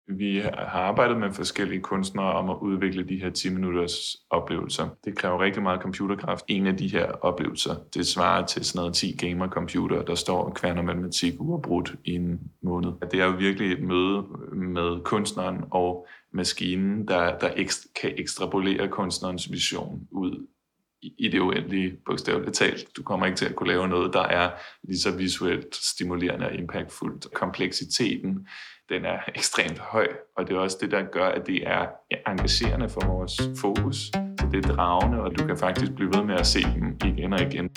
Vi har arbejdet med forskellige kunstnere om at udvikle de her 10-minutters oplevelser. Det kræver rigtig meget computerkraft. En af de her oplevelser, det svarer til sådan noget 10 gamer-computere, der står og kværner matematik uafbrudt i en måned. Det er jo virkelig et møde med kunstneren og maskinen, der kan ekstrapolere kunstnerens vision ud i det uendelige, bogstaveligt talt. Du kommer ikke til at kunne lave noget, der er lige så visuelt stimulerende og impactfuldt. Kompleksiteten, den er ekstremt høj, og det er også det, der gør, at det er engagerende for vores fokus. Så det er dragende, og du kan faktisk blive ved med at se dem igen og igen.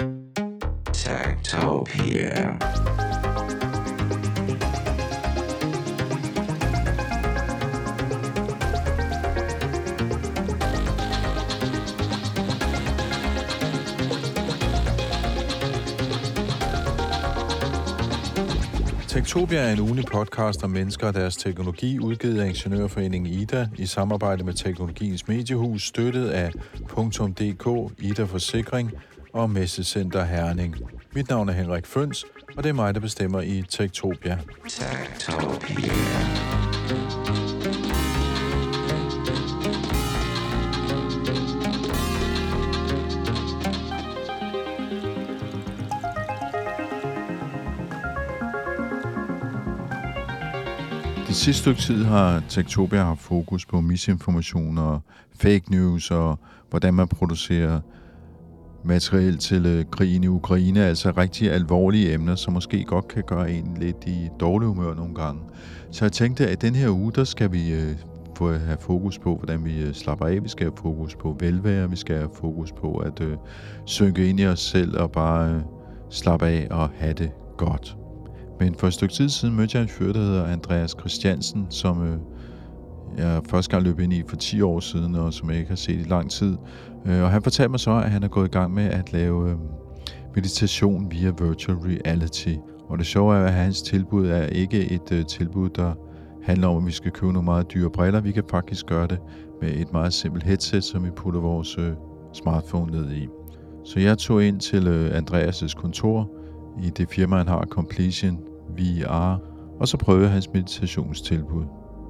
Techtopia. Techtopia er en ugentlig podcast om mennesker og deres teknologi, udgivet af Ingeniørforeningen Ida i samarbejde med Teknologiens Mediehus, støttet af .dk, Ida Forsikring og Messecenter Herning. Mit navn er Henrik Føns, og det er mig, der bestemmer i Techtopia. Techtopia. Det sidste stykke tid har Techtopia haft fokus på misinformation og fake news og hvordan man producerer materiel til krigen i Ukraine, altså rigtig alvorlige emner, som måske godt kan gøre en lidt i dårlig humør nogle gange. Så jeg tænkte, at den her uge, der skal vi have fokus på, hvordan vi slapper af. Vi skal have fokus på velvære, vi skal have fokus på at synke ind i os selv og bare slappe af og have det godt. Men for et stykke tid siden mødte jeg en fyr, der hedder Andreas Christiansen, som jeg første gang løb ind i for 10 år siden, og som jeg ikke har set i lang tid. Og han fortalte mig så, at han er gået i gang med at lave meditation via virtual reality. Og det sjove er, at hans tilbud er ikke et tilbud, der handler om, at vi skal købe nogle meget dyre briller. Vi kan faktisk gøre det med et meget simpelt headset, som vi putter vores smartphone ned i. Så jeg tog ind til Andreas' kontor i det firma, han har, Completion VR, og så prøvede jeg hans meditationstilbud.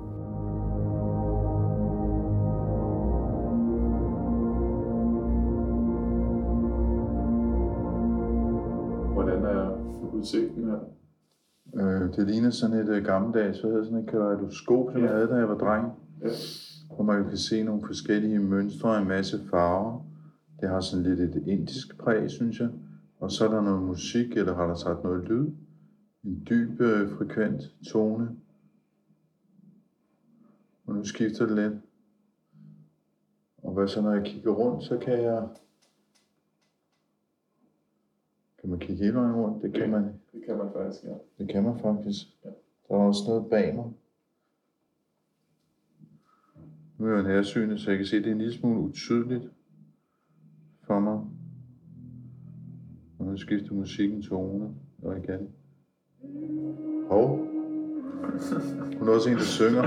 Hvordan er udsigten her? Det ligner sådan et gammeldags, hvad hedder sådan et kaleidoskop, som jeg havde, da jeg var dreng. Ja. Hvor man kan se nogle forskellige mønstre og en masse farver. Det har sådan lidt et indisk præg, synes jeg. Og så er der noget musik, eller har der sagt noget lyd. En dyb, frekvent tone. Og nu skifter det lidt. Og hvad så, når jeg kigger rundt, så kan jeg... Kan man kigge hele vejen rundt? Det kan man. Det kan man faktisk, ja. Det kan man faktisk. Ja. Der er også noget bag mig. Nu er jeg nærsynet, så jeg kan se, at det er en lille smule utydeligt for mig. Og nu skifter musikken tone, og igen. Hov. Hun er også en, der synger.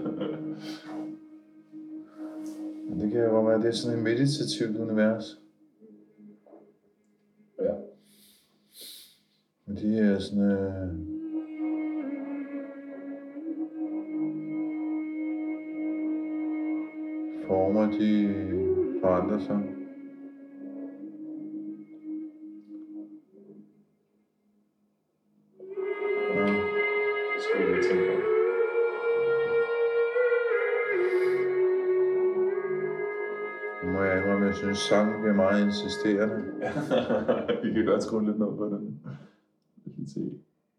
Men det kan jo være, at det er sådan et meditativt univers. Ja. Og de er sådan... former, de forandrer sig. Jeg synes, sangen bliver meget insisterende. Vi kan godt skrue lidt ned på den. Vi kan se.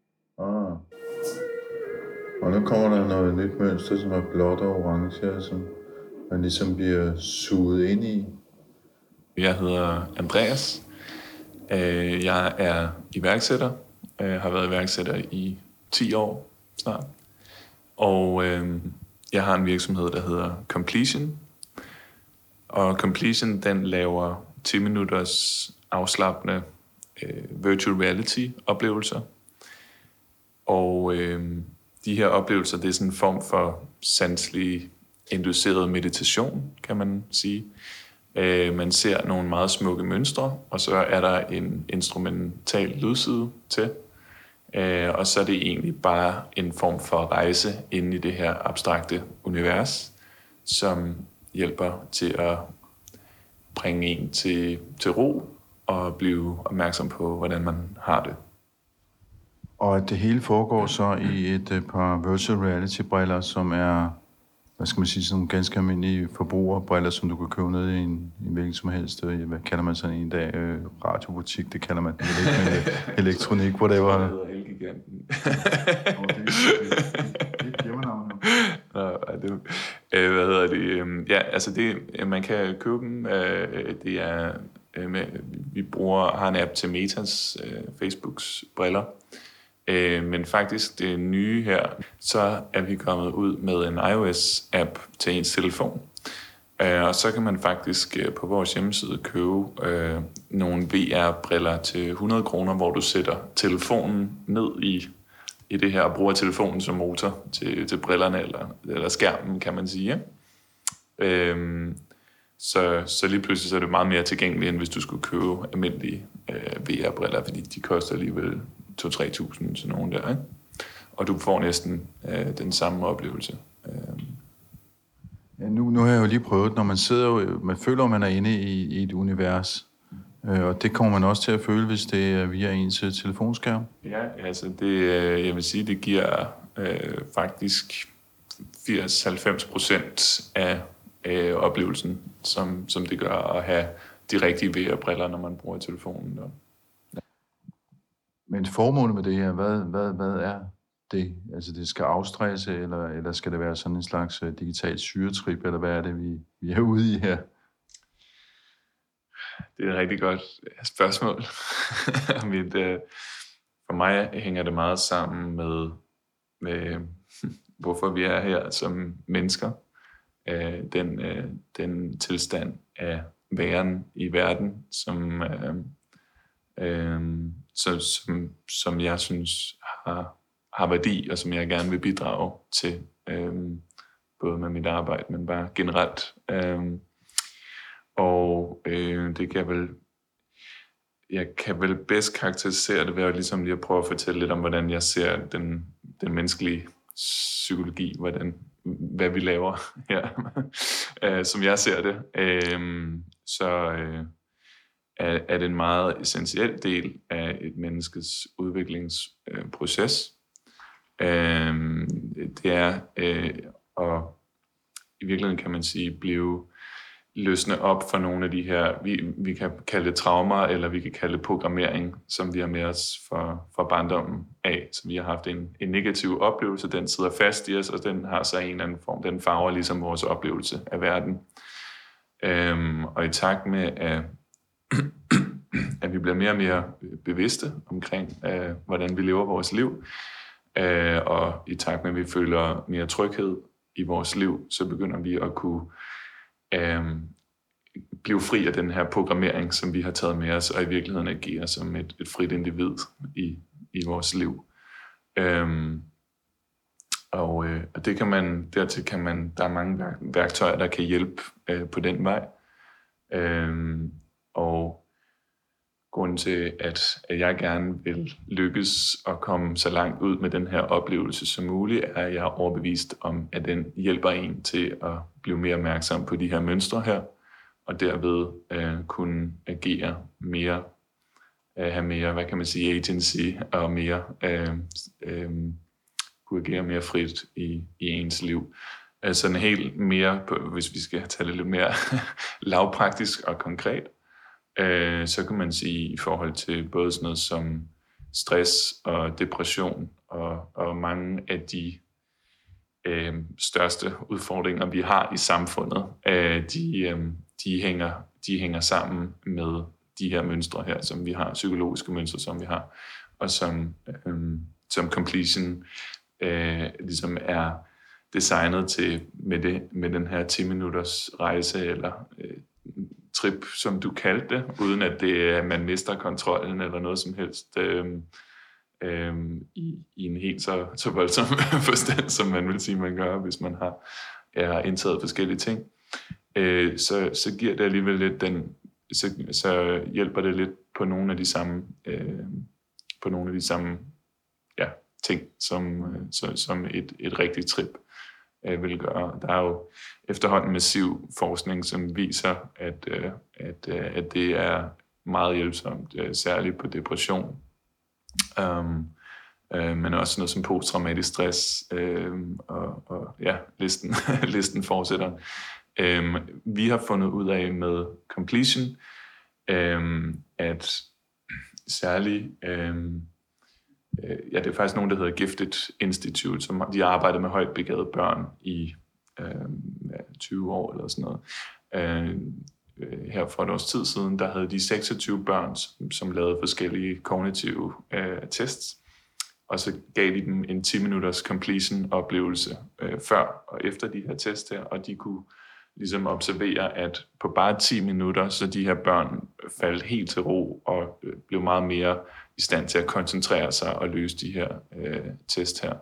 Og nu kommer der noget nyt mønster, som er blåt og orange, som man ligesom bliver suget ind i. Jeg hedder Andreas. Jeg er iværksætter. Jeg har været iværksætter i 10 år snart. Og jeg har en virksomhed, der hedder Completion. Og Completion, den laver 10 minutters afslappende virtual reality oplevelser. Og de her oplevelser, det er sådan en form for sanselig induceret meditation, kan man sige. Man ser nogle meget smukke mønstre, og så er der en instrumental lydside til. Og så er det egentlig bare en form for rejse inde i det her abstrakte univers, som hjælper til at bringe en til ro og blive opmærksom på, hvordan man har det. Og at det hele foregår så i et par virtual reality-briller, som er, hvad skal man sige, sådan nogle ganske almindelige forbrugerbriller, som du kan købe ned i en hvilken som helst, hvad kalder man sådan en dag, radiobutik, det kalder man det ikke, med elektronik, whatever. Det hedder Elgiganten. Det giver man navn. Hvad hedder det? Ja, altså det, man kan købe dem. Det er, vi har en app til Metas, Facebooks briller. Men faktisk det nye her, så er vi kommet ud med en iOS-app til ens telefon. Og så kan man faktisk på vores hjemmeside købe nogle VR-briller til 100 kroner, hvor du sætter telefonen ned i det her og bruger telefonen som motor til brillerne eller skærmen, kan man sige. Så lige pludselig så er det meget mere tilgængeligt, end hvis du skulle købe almindelige VR-briller, fordi de koster alligevel 2-3.000, sådan nogle der, ikke? Og du får næsten den samme oplevelse. Ja, nu har jeg jo lige prøvet, når man sidder jo, man føler, at man er inde i et univers, og det kommer man også til at føle, hvis det er via ens telefonskærm. Ja, altså det, jeg vil sige, det giver faktisk 80-90% af oplevelsen, som det gør at have de rigtige VR-briller, når man bruger telefonen. Ja. Men formålet med det her, hvad er det? Altså det skal afstresse, eller skal det være sådan en slags digital syretrip, eller hvad er det, vi er ude i her? Det er et rigtig godt spørgsmål. For mig hænger det meget sammen med hvorfor vi er her som mennesker. Den tilstand af væren i verden, som jeg synes har værdi, og som jeg gerne vil bidrage til, både med mit arbejde, men bare generelt. Det jeg kan vel bedst karakterisere det ved at ligesom lige at prøve at fortælle lidt om, hvordan jeg ser den menneskelige psykologi, hvad vi laver her, som jeg ser det. Er det en meget essentiel del af et menneskes udviklingsproces. Det er at i virkeligheden, kan man sige, blive løsne op for nogle af de her, vi kan kalde det traumer, eller vi kan kalde det programmering, som vi har med os fra barndommen af. Så vi har haft en negativ oplevelse, den sidder fast i os, og den har så en eller anden form, den farver ligesom vores oplevelse af verden. Og i takt med, at vi bliver mere og mere bevidste omkring, hvordan vi lever vores liv, og i takt med, at vi føler mere tryghed i vores liv, så begynder vi at kunne blive fri af den her programmering, som vi har taget med os, og i virkeligheden agere som et frit individ i vores liv. Og det kan man, dertil kan man, der er mange værktøjer, der kan hjælpe på den vej. Og grunden til, at jeg gerne vil lykkes og komme så langt ud med den her oplevelse som muligt, er, at jeg er overbevist om, at den hjælper en til at blive mere opmærksom på de her mønstre her, og derved kunne agere mere, have mere, hvad kan man sige, agency, og mere, kunne agere mere frit i ens liv. Sådan helt mere, hvis vi skal tage det lidt mere lavpraktisk og konkret, så kan man sige i forhold til både sådan noget som stress og depression og mange af de største udfordringer, vi har i samfundet, de hænger sammen med de her mønstre her, som vi har, psykologiske mønstre, som vi har, og som completion ligesom er designet til med den her 10 minutters rejse eller trip, som du kaldte det, uden at man mister kontrollen eller noget som helst i en helt så voldsom forstand, som man vil sige, man gør, hvis man har indtaget forskellige ting. Så giver det alligevel lidt så hjælper det lidt på nogle af de samme ting, som et rigtigt trip vil gøre. Der er jo efterhånden massiv forskning, som viser, at det er meget hjælpsomt, særligt på depression, men også noget som posttraumatisk stress, og ja, listen fortsætter. Vi har fundet ud af med Completion, at særligt, det er faktisk nogen, der hedder Gifted Institute, som de arbejder med højt begavede børn i 20 år eller sådan noget. Her for et års tid siden, der havde de 26 børn, som lavede forskellige kognitive tests, og så gav de dem en 10-minutters completion-oplevelse før og efter de her tests her, og de kunne ligesom observere, at på bare 10 minutter, så de her børn faldt helt til ro og blev meget mere i stand til at koncentrere sig og løse de her test her.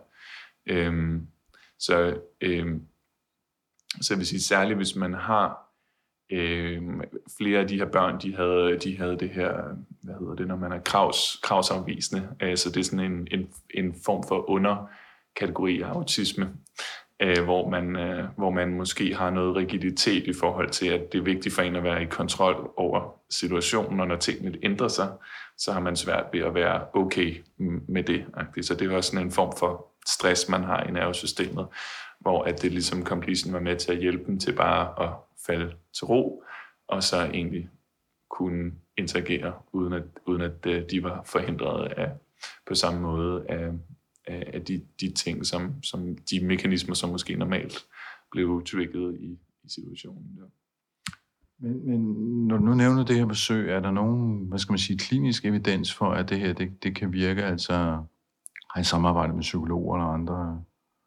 Så jeg vil sige, særligt hvis man har flere af de her børn, de havde det her, hvad hedder det, når man er kravsafvisende, så det er sådan en form for underkategori af autisme, hvor man måske har noget rigiditet i forhold til, at det er vigtigt for en at være i kontrol over situationen, og når tingene ændrer sig, så har man svært ved at være okay med det. Så det er også sådan en form for stress, man har i nervesystemet, hvor at det ligesom Completion var med til at hjælpe dem til bare at falde til ro, og så egentlig kunne interagere, uden at de var forhindret af, på samme måde af de ting, som de mekanismer, som måske normalt blev trigget i situationen. Ja. Men når du nu nævner det her besøg, er der nogen, hvad skal man sige, klinisk evidens for, at det her det kan virke, altså har I samarbejdet med psykologer eller andre?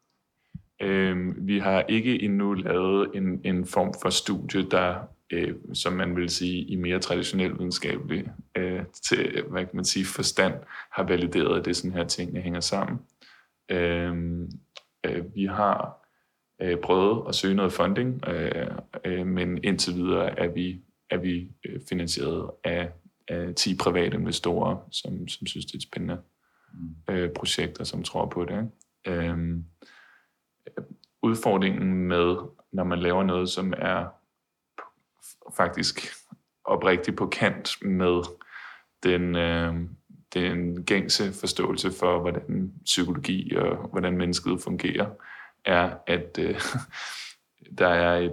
Vi har ikke endnu lavet en form for studie, der, som man vil sige, i mere traditionel videnskabelig til, hvad kan man sige, forstand, har valideret, at det er sådan her tingene hænger sammen. Vi har prøvet at søge noget funding, men indtil videre er vi finansieret af 10 private investorer, som synes, det er et spændende projekt, og som tror på det. Udfordringen med, når man laver noget, som er faktisk oprigtigt på kant med den gængse forståelse for, hvordan psykologi og hvordan mennesket fungerer, er, at der er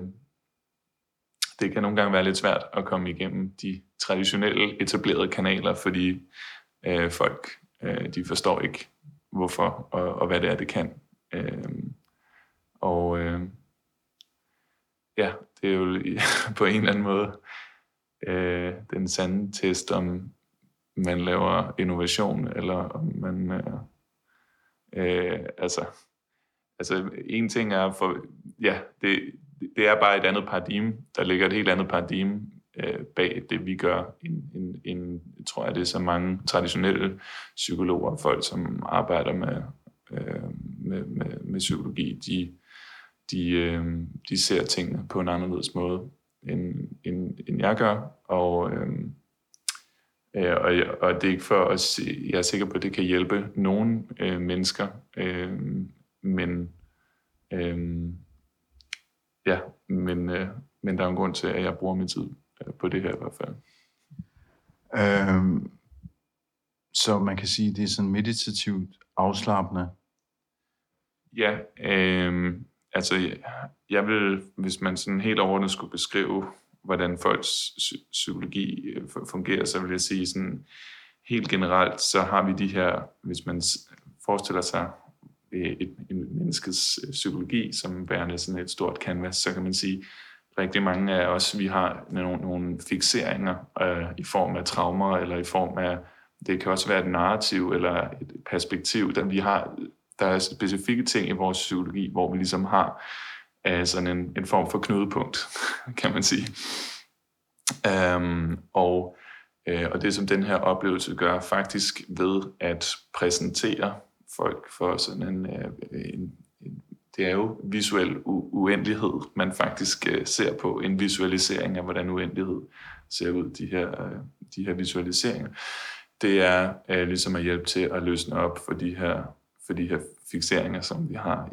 det kan nogle gange være lidt svært at komme igennem de traditionelle etablerede kanaler, fordi folk de forstår ikke, hvorfor og hvad det er, det kan. Det er jo på en eller anden måde den sande test, om man laver innovation, eller om man altså en ting er det er bare et andet paradigme. Der ligger et helt andet paradigme bag det, vi gør, jeg tror, det er så mange traditionelle psykologer og folk, som arbejder med psykologi, de ser tingene på en anderledes måde, end jeg gør, og det er ikke for at sige, jeg er sikker på, at det kan hjælpe nogle mennesker, men der er en grund til, at jeg bruger min tid på det her i hvert fald. Så man kan sige, at det er sådan meditativt afslappende? Ja, jeg vil, hvis man sådan helt overordnet skulle beskrive, hvordan folks psykologi fungerer, så vil jeg sige sådan helt generelt, så har vi de her, hvis man forestiller sig en menneskets psykologi som værende sådan et stort canvas, så kan man sige, rigtig mange af os, vi har nogle fikseringer i form af traumer, eller i form af, det kan også være et narrativ eller et perspektiv, der er specifikke ting i vores psykologi, hvor vi ligesom har sådan en form for knudepunkt, kan man sige. Og det, som den her oplevelse gør, faktisk ved at præsentere folk for sådan det er jo visuel uendelighed, man faktisk ser på, en visualisering af, hvordan uendelighed ser ud, de her visualiseringer. det er ligesom at hjælpe til at løsne op for de her fikseringer, som vi har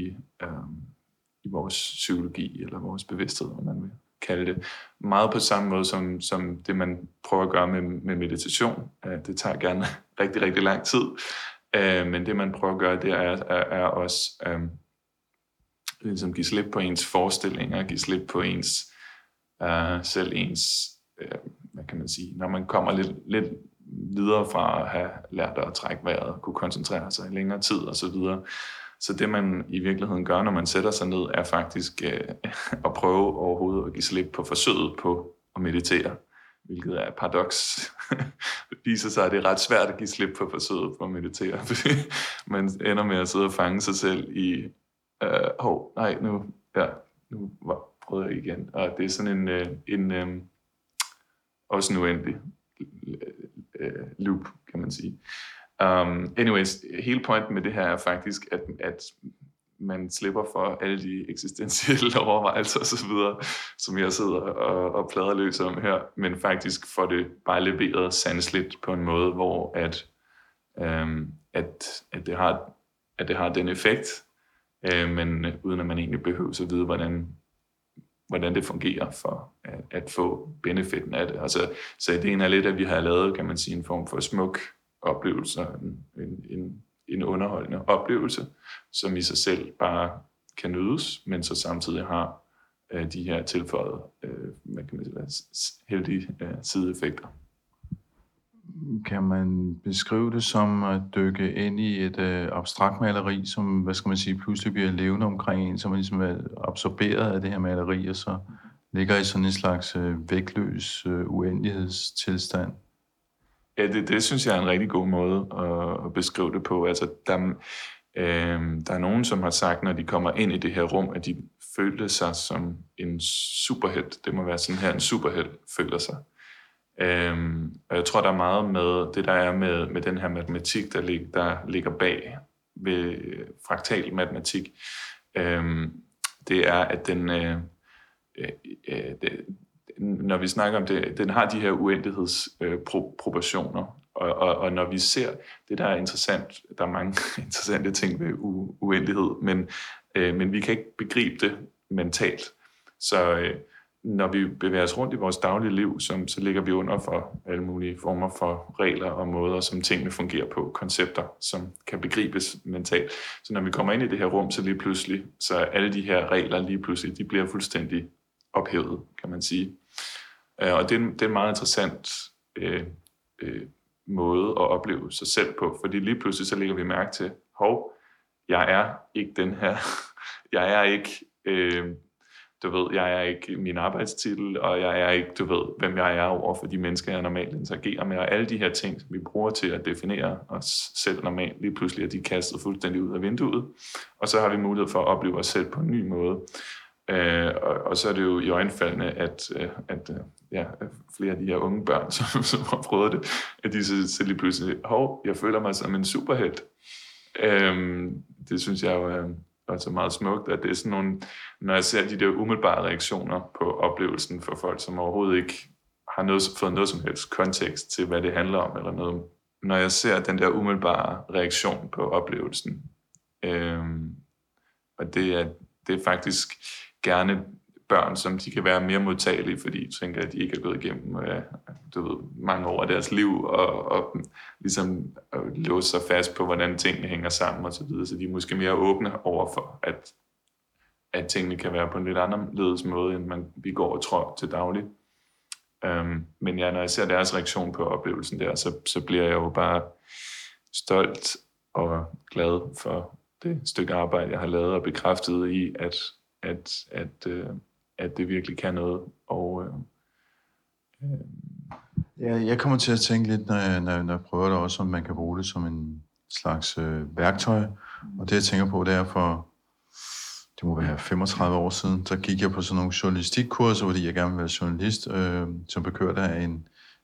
i vores psykologi, eller vores bevidsthed, om man vil kalde det. Meget på samme måde som det, man prøver at gøre med meditation. Det tager gerne rigtig, rigtig lang tid. Men det, man prøver at gøre, det er også ligesom give slip på ens forestillinger, give slip på ens selv ens, hvad kan man sige, når man kommer lidt videre fra at have lært at trække vejret, kunne koncentrere sig i længere tid og så videre. Så det, man i virkeligheden gør, når man sætter sig ned, er faktisk at prøve overhovedet at give slip på forsøget på at meditere, hvilket er et paradoks. Det viser sig, at det er ret svært at give slip på forsøget på at meditere, fordi man ender med at sidde og fange sig selv i, nu prøvede jeg igen. Og det er sådan en også en uendelig loop, kan man sige. Anyways, hele pointen med det her er faktisk, at man slipper for alle de eksistentielle overvejelser og så videre, som jeg sidder og plader løs om her, men faktisk får det bare leveret sanseligt på en måde, hvor at det har den effekt, men uden at man egentlig behøver at vide, hvordan det fungerer for at få benefitten af det. Altså, så ideen er lidt, at vi har lavet, kan man sige, en form for smuk oplevelse, en underholdende oplevelse, som i sig selv bare kan nydes, men så samtidig har de her tilføjede, hvad kan man sige, heldige sideeffekter. Kan man beskrive det som at dykke ind i et abstrakt maleri, som, hvad skal man sige, pludselig bliver levende omkring en, som ligesom er absorberet af det her maleri, og så ligger i sådan en slags vægtløs uendelighedstilstand? Ja, det synes jeg er en rigtig god måde at beskrive det på. Altså, der er nogen, som har sagt, når de kommer ind i det her rum, at de føler sig som en superhelt. Det må være sådan her, en superhelt føler sig. Og jeg tror, der er meget med det, der er med den her matematik, der ligger bag ved fraktal matematik. Det er, at når vi snakker om det, den har de her uendelighedsproportioner. Og når vi ser det, der er interessant, der er mange interessante ting ved uendelighed, men vi kan ikke begribe det mentalt. Så når vi bevæger os rundt i vores daglige liv, så ligger vi under for alle mulige former for regler og måder, som tingene fungerer på, koncepter, som kan begribes mentalt. Så når vi kommer ind i det her rum, så lige pludselig, så alle de her regler lige pludselig, de bliver fuldstændig ophævet, kan man sige. Og det er en meget interessant måde at opleve sig selv på, fordi lige pludselig så lægger vi mærke til, jeg er ikke den her, jeg er ikke... jeg er ikke min arbejdstitel, og jeg er ikke, hvem jeg er over for de mennesker, jeg normalt interagerer med, og alle de her ting, som vi bruger til at definere os selv normalt, lige pludselig er de kastet fuldstændig ud af vinduet, og så har vi mulighed for at opleve os selv på en ny måde. Og så er det jo i øjenfaldende, at flere af de her unge børn, som har prøvet det, at de så lige pludselig, jeg føler mig som en superhelt. Det synes jeg jo er altså meget smukt, at det er sådan nogle, når jeg ser de der umiddelbare reaktioner på oplevelsen for folk, som overhovedet ikke har fået noget som helst kontekst til, hvad det handler om, eller noget. Når jeg ser den der umiddelbare reaktion på oplevelsen, og det er faktisk gerne børn, som de kan være mere modtagelige, fordi de tænker, at de ikke er gået igennem mange år af deres liv, og ligesom låse sig fast på, hvordan tingene hænger sammen og så videre, så de er måske mere åbne over for, at tingene kan være på en lidt anderledes måde, end vi går og tror til daglig. Men ja, når jeg ser deres reaktion på oplevelsen der, så bliver jeg jo bare stolt og glad for det stykke arbejde, jeg har lavet, og bekræftet i, at det virkelig kan noget. Og jeg kommer til at tænke lidt, når jeg prøver det også, om man kan bruge det som en slags værktøj. Og det jeg tænker på, det er det må være 35 år siden, så gik jeg på sådan nogle journalistikkurser, fordi jeg gerne ville være journalist, som bekørte af en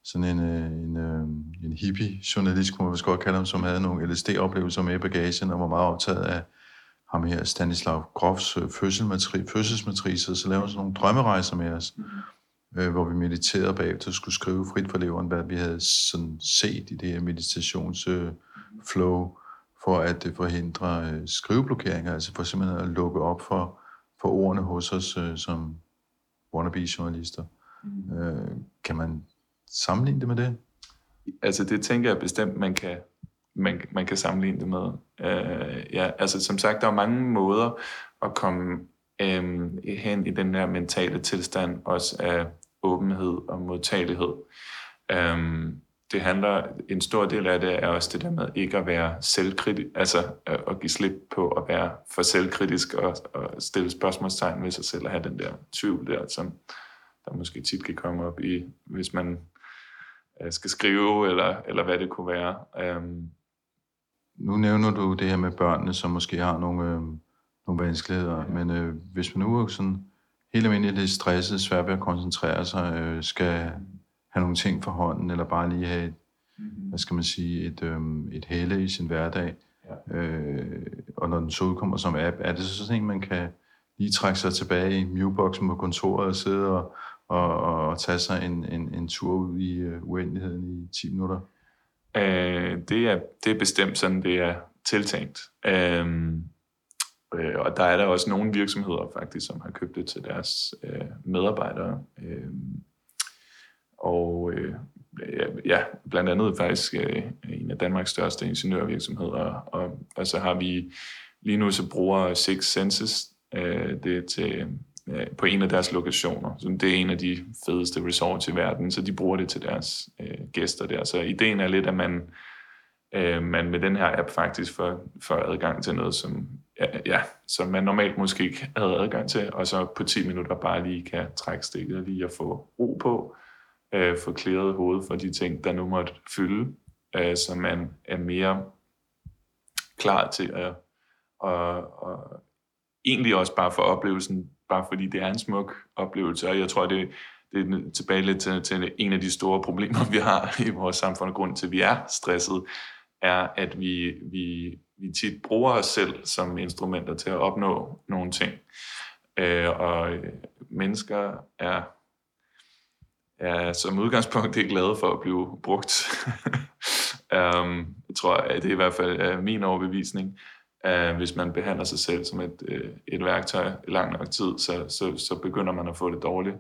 hippie-journalist, kunne man godt kalde ham, som havde nogle LSD-oplevelser med i bagagen, og var meget optaget af ham her, Stanislav Grofs fødselsmatricer, så laver sådan nogle drømmerejser med os. hvor vi mediterede bagefter, skulle skrive frit fra leveren, hvad vi havde sådan set i det her meditationsflow, for at forhindre skriveblokeringer, altså for simpelthen at lukke op for ordene hos os som wannabe-journalister. Kan man sammenligne det med det? Altså det tænker jeg bestemt, man kan sammenligne det med. Ja, altså som sagt, der er mange måder at komme hen i den der mentale tilstand, også af åbenhed og modtagelighed. Det handler, en stor del af det er også det der med ikke at være selvkritisk, altså at give slip på at være for selvkritisk og stille spørgsmålstegn ved sig selv og have den der tvivl der, som der måske tit kan komme op i, hvis man skal skrive, eller hvad det kunne være. Nu nævner du det her med børnene, som måske har nogle vanskeligheder, men hvis man nu er sådan helt almindeligt lidt stresset, svært ved at koncentrere sig, skal have nogle ting for hånden, eller bare lige have hvad skal man sige, et helle i sin hverdag, og når den så udkommer som app, er det så sådan en, man kan lige trække sig tilbage i mute-boksen på kontoret og sidde og tage sig en tur ud i uendeligheden i 10 minutter? Det er bestemt sådan, det er tiltænkt. Og der er der også nogle virksomheder faktisk, som har købt det til deres medarbejdere. Ja, blandt andet faktisk en af Danmarks største ingeniørvirksomheder. Og så har vi lige nu, så bruger Six Senses det til på en af deres lokationer. Så det er en af de fedeste resorts i verden, så de bruger det til deres gæster der. Så ideen er lidt, at man med den her app faktisk får adgang til noget, som man normalt måske ikke havde adgang til, og så på 10 minutter bare lige kan trække stikket lige og få ro på, få clearet hovedet for de ting, der nu måtte fylde, så man er mere klar til at egentlig også bare for oplevelsen, bare fordi det er en smuk oplevelse, og jeg tror, det er tilbage lidt til en af de store problemer, vi har i vores samfund, og grund til, at vi er stresset, er, at vi tit bruger os selv som instrumenter til at opnå nogle ting. Og mennesker er som udgangspunkt ikke glade for at blive brugt. Jeg tror, at det er i hvert fald min overbevisning. Hvis man behandler sig selv som et værktøj i lang nok tid, så begynder man at få det dårligt.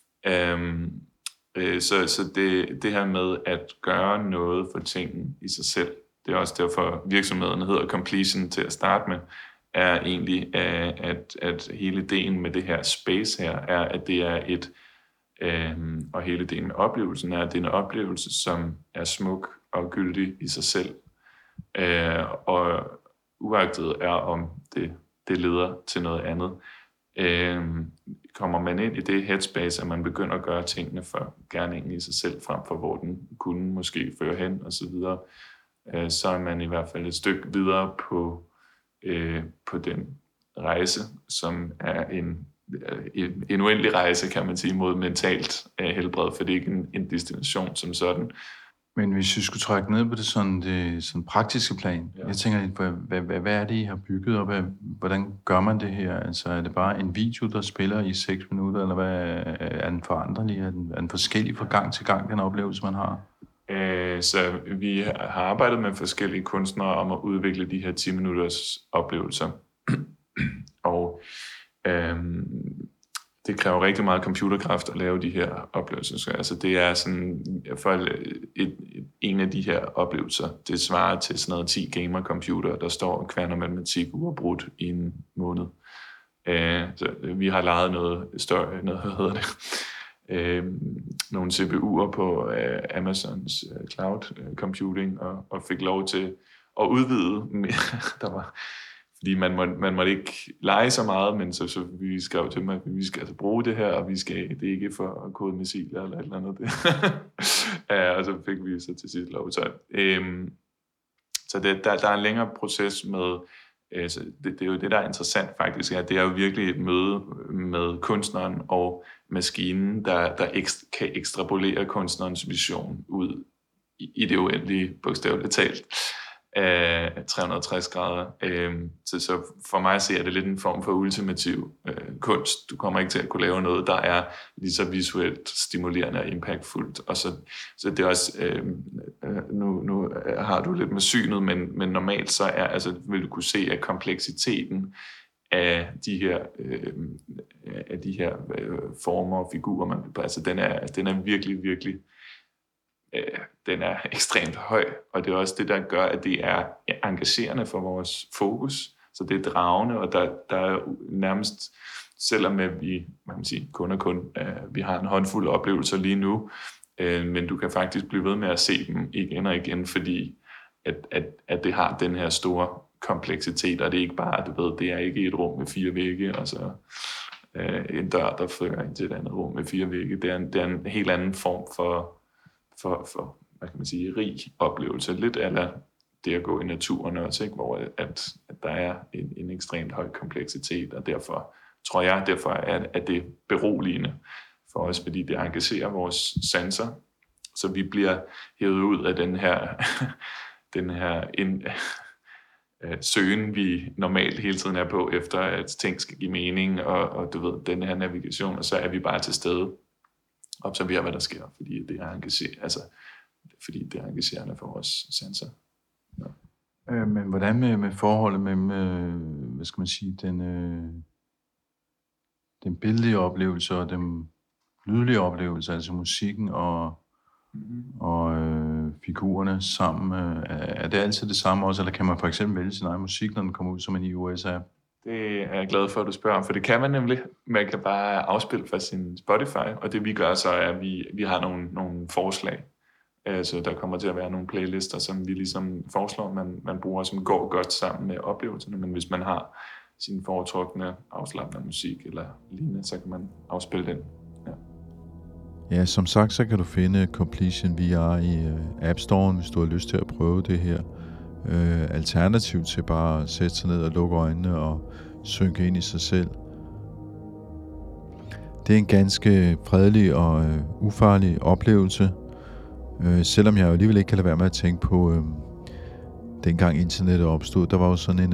Så det her med at gøre noget for tingene i sig selv, det er også derfor virksomheden hedder Completion til at starte med, er egentlig, at hele ideen med det her space her, er, at det er og hele ideen med oplevelsen er, at det er en oplevelse, som er smuk og gyldig i sig selv. Og uagtet er, om det leder til noget andet. Kommer man ind i det headspace, at man begynder at gøre tingene for gerningen i sig selv, frem for hvor den kunne måske føre hen, og så videre, så er man i hvert fald et stykke videre på den rejse, som er en uendelig rejse, kan man sige, mod mentalt helbred, for det er ikke en destination som sådan. Men hvis vi skulle trække ned på det sådan praktiske plan, jeg tænker lidt på, hvad er det, I har bygget, og hvordan gør man det her? Altså, er det bare en video, der spiller i 6 minutter, eller hvad er den foranderlig? Er den forskellig fra gang til gang, den oplevelse, man har? Så vi har arbejdet med forskellige kunstnere om at udvikle de her 10 minutters oplevelser. Og det kræver rigtig meget computerkraft at lave de her oplevelser. Altså det er sådan, for en af de her oplevelser, det svarer til sådan noget 10 gamer-computer, der står kværner matematik uafbrudt i en måned. Så vi har lejet noget større, nogle CPU'er på Amazons cloud computing, og fik lov til at udvide. Fordi man måtte ikke lege så meget, men så vi skrev til mig, at vi skal altså bruge det her, og det er ikke for at kode missiler eller et eller andet. Og så fik vi så til sidst lov. Så der er en længere proces med, så det er jo det, der er interessant faktisk, at det er jo virkelig et møde med kunstneren og maskinen, der kan ekstrapolere kunstnerens vision ud i det uendelige, bogstaveligt talt. 360 grader. Så for mig ser det lidt en form for ultimativ kunst. Du kommer ikke til at kunne lave noget, der er lige så visuelt stimulerende og impactfuldt. Og så det er også, nu har du lidt med synet, men normalt så vil du kunne se, at kompleksiteten af de her former og figurer, den er virkelig, virkelig den er ekstremt høj, og det er også det, der gør, at det er engagerende for vores fokus. Så det er dragende, og der er nærmest, selvom vi, man kan sige, vi har en håndfuld oplevelser lige nu, men du kan faktisk blive ved med at se dem igen og igen, fordi at det har den her store kompleksitet, og det er ikke bare, det er ikke et rum med 4 vægge, og så en dør, der fører ind til et andet rum med 4 vægge. Det er en helt anden form for hvad kan man sige, rig oplevelse. Lidt eller det at gå i naturen også, ikke? Hvor at der er en ekstremt høj kompleksitet, og derfor tror jeg, at det er beroligende for os, fordi det engagerer vores sanser, så vi bliver hævet ud af den her søgen, vi normalt hele tiden er på, efter at ting skal give mening, og du ved, den her navigation, og så er vi bare til stede, observerer, hvad der sker, fordi det er engagerende for vores sanser. Ja. Men hvordan med forholdet mellem, hvad skal man sige, den billedlige oplevelse og den lydlige oplevelse, altså musikken og figurerne sammen? Er det altid det samme også, eller kan man for eksempel vælge sin egen musik, når den kommer ud som en iOS-app? Det er jeg glad for, at du spørger om, for det kan man nemlig. Man kan bare afspille fra sin Spotify, og det vi gør så er, at vi har nogle forslag. Så der kommer til at være nogle playlister, som vi ligesom foreslår, man bruger, som går godt sammen med oplevelserne. Men hvis man har sin foretrukne afslappende musik eller lignende, så kan man afspille den. Ja, som sagt, så kan du finde Completion VR i App Store, hvis du har lyst til at prøve det her. Alternativ til bare at sætte sig ned og lukke øjnene og synke ind i sig selv. Det er en ganske fredelig og ufarlig oplevelse, selvom jeg jo alligevel ikke kan lade være med at tænke på, dengang internettet opstod, der var jo sådan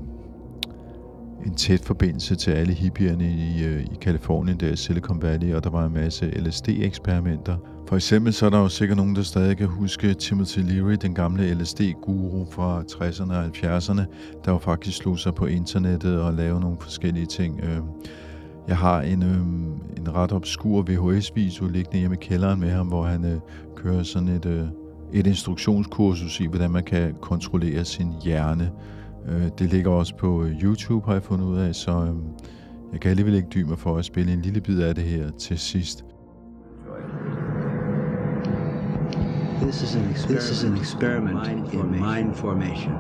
en tæt forbindelse til alle hippierne i Californien, der i Silicon Valley, og der var en masse LSD-eksperimenter. For eksempel så er der jo sikkert nogen, der stadig kan huske Timothy Leary, den gamle LSD-guru fra 60'erne og 70'erne, der jo faktisk slog sig på internettet og lavede nogle forskellige ting. Jeg har en ret obskur VHS-video liggende hjemme i kælderen med ham, hvor han kører sådan et instruktionskursus i, hvordan man kan kontrollere sin hjerne. Det ligger også på YouTube, har jeg fundet ud af, så jeg kan alligevel ikke dy mig for at spille en lille bid af det her til sidst. This is an experiment in mind formation.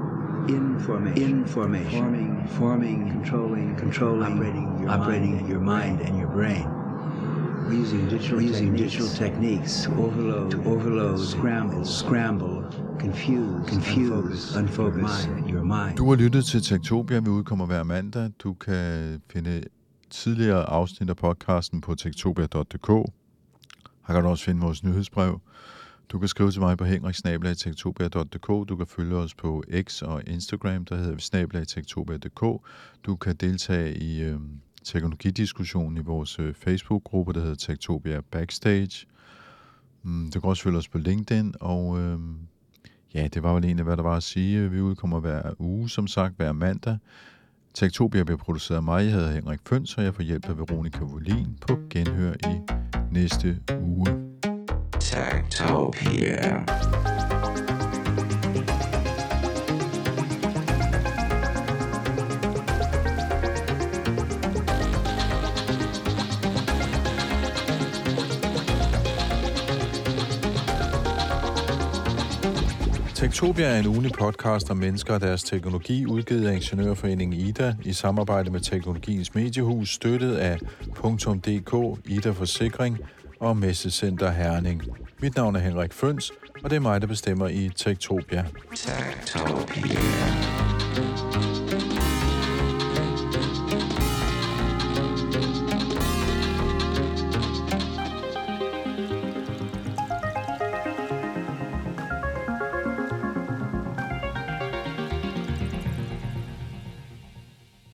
Information. Forming, controlling, operating your mind and your brain. Using digital techniques to overload, scramble, confuse, unfocus your mind. Du har lyttet til Techtopia. Vi udkommer hver mandag. Du kan finde tidligere afsnit af podcasten på techtopia.dk. Her kan du også finde vores nyhedsbrev. Du kan skrive til mig på henrik@techtopia.dk. Du kan følge os på X og Instagram, der hedder vi @techtopia.dk. Du kan deltage i teknologidiskussionen i vores Facebook-gruppe, der hedder Techtopia Backstage. Du kan også følge os på LinkedIn, og ja, det var vel egentlig, hvad der var at sige. Vi udkommer hver uge, som sagt, hver mandag. Techtopia bliver produceret af mig. Jeg hedder Henrik Føns, og jeg får hjælp af Veronica Volin på genhør i næste uge. Techtopia. Techtopia er en ugenlig podcast om mennesker og deres teknologi, udgivet af Ingeniørforeningen IDA i samarbejde med Teknologiens Mediehus, støttet af .dk, IDA Forsikring og Messecenter Herning. Mit navn er Henrik Føns, og det er mig, der bestemmer i Techtopia. Techtopia.